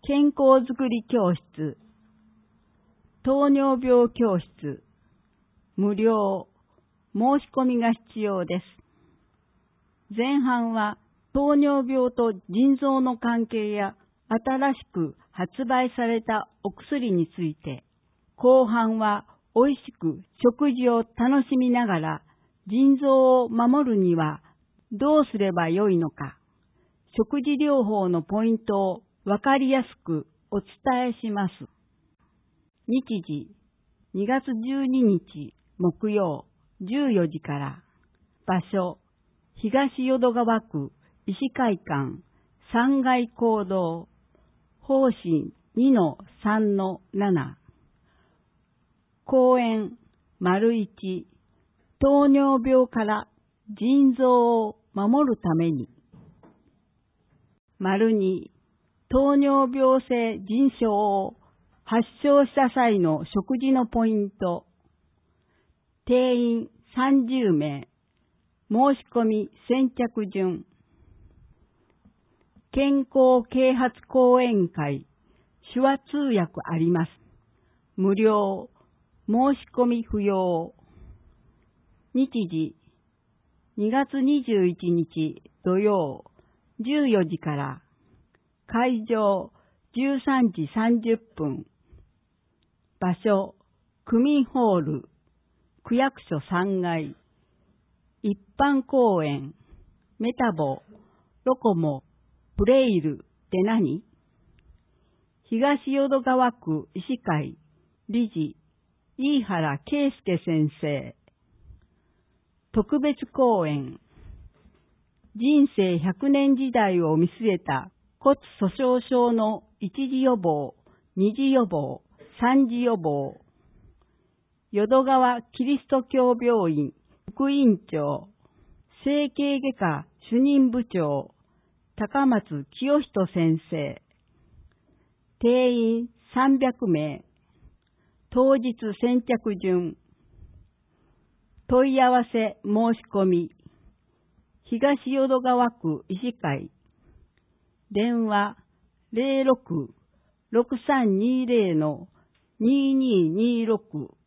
健康づくり教室、糖尿病教室、無料、申し込みが必要です。前半は糖尿病と腎臓の関係や新しく発売されたお薬について、後半は美味しく食事を楽しみながら腎臓を守るにはどうすればよいのか、食事療法のポイントをわかりやすくお伝えします。日時、2月12日木曜14時から。場所、東淀川区医師会館3階講堂、方針 2-3-7。講演、1、糖尿病から腎臓を守るために。2、糖尿病性腎症を発症した際の食事のポイント。定員30名。申し込み先着順。健康啓発講演会、手話通訳あります。無料、申し込み不要。日時、2月21日土曜14時から。会場、13時30分。場所、区民ホール、区役所3階。一般公演、メタボ、ロコモ、ブレイルって何？東淀川区医師会理事、飯原圭介先生。特別講演、人生100年時代を見据えた骨粗鬆症の一次予防、二次予防、三次予防。淀川キリスト教病院副院長、整形外科主任部長、高松清人先生。定員300名。当日先着順。問い合わせ申し込み。東淀川区医師会。電話 06-6320-2226